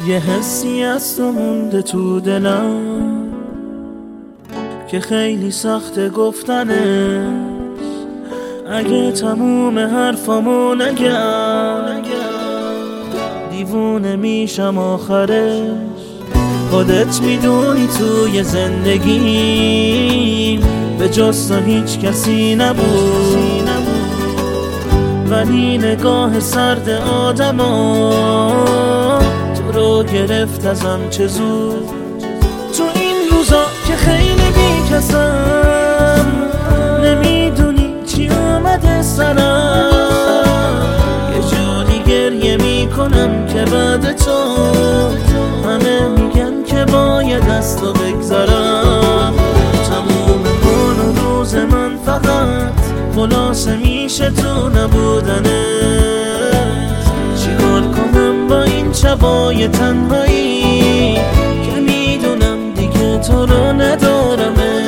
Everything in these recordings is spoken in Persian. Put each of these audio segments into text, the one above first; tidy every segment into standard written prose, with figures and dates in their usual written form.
یه حسی از تو مونده تو دلم که خیلی سخته گفتنش. اگه تموم حرفامو نگم دیوونه میشم آخرش. خودت میدونی توی زندگی به جز تو هیچ کسی نبود، ولی نگاه سرد آدما تو رو گرفت ازم چه زود. تو این روزا که خیلی بیکسم نمیدونی چی اومده سرم، یه جوری گریه میکنم که بعد تو همه میگن که باید از تو بگذرم. تموم کن و روز من فقط خلاصه میشه تو نبودنه. چیکار کنم با این شبای تنهایی که میدونم دیگه تو رو ندارمه.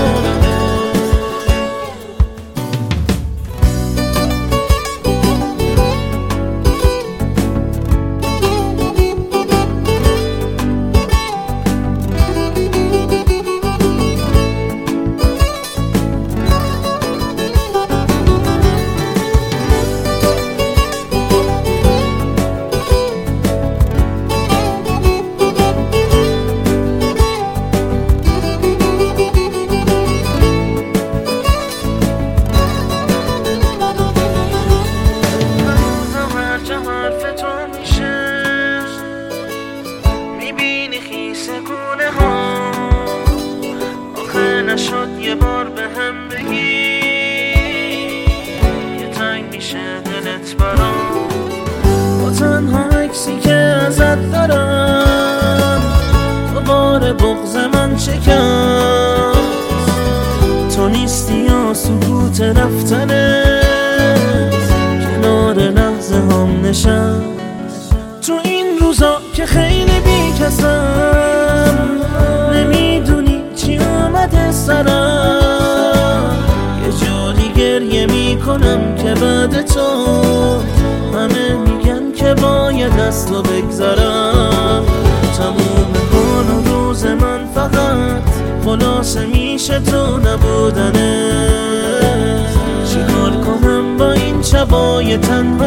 نشد یه بار به هم بگی یه تنگ میشه دلت برام. با تنها عکسی که ازت دارم دوباره بغض من شکست. تو نیستی یا سکوت رفتنت کنار لحظه هم نشست. تو این روزا که خیلی بیکسم نمیدونی چی اومده سرم، یه جوری گریه میکنم که بعد تو همه میگن که باید از تو بگذرم. تموم کن و روز من فقط خلاصه میشه تو نبودنه. چیکار کنم با این شبای تنها